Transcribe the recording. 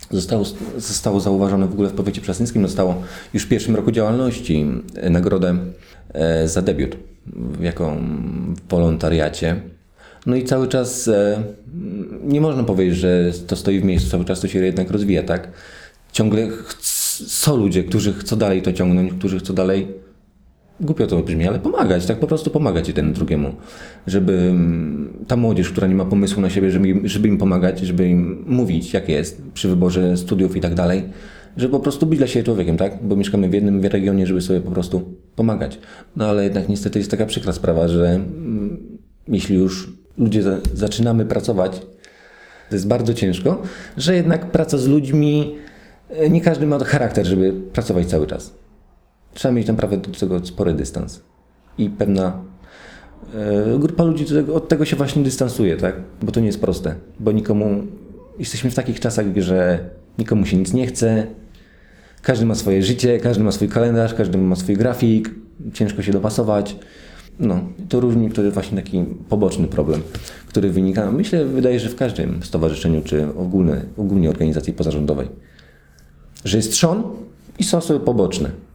Zostało zauważone w ogóle w powiecie przasnyckim, dostało już w pierwszym roku działalności nagrodę za debiut jako w wolontariacie. No i cały czas nie można powiedzieć, że to stoi w miejscu, cały czas to się jednak rozwija, tak? Ciągle są ludzie, którzy chcą dalej to ciągnąć, którzy chcą dalej, głupio to brzmi, ale pomagać, tak po prostu pomagać jeden drugiemu. Żeby ta młodzież, która nie ma pomysłu na siebie, żeby im pomagać, żeby im mówić, jak jest przy wyborze studiów i tak dalej, żeby po prostu być dla siebie człowiekiem, tak? Bo mieszkamy w jednym regionie, żeby sobie po prostu pomagać. No ale jednak niestety jest taka przykra sprawa, że jeśli już ludzie zaczynamy pracować, to jest bardzo ciężko, że jednak praca z ludźmi, nie każdy ma charakter, żeby pracować cały czas. Trzeba mieć naprawdę do tego spory dystans. I pewna grupa ludzi od tego się właśnie dystansuje, tak? Bo to nie jest proste. Bo jesteśmy w takich czasach, że nikomu się nic nie chce, każdy ma swoje życie, każdy ma swój kalendarz, każdy ma swój grafik, ciężko się dopasować. No, to jest właśnie taki poboczny problem, który wynika, wydaje, że w każdym stowarzyszeniu, czy ogólnie organizacji pozarządowej. Że jest trzon i są osoby poboczne.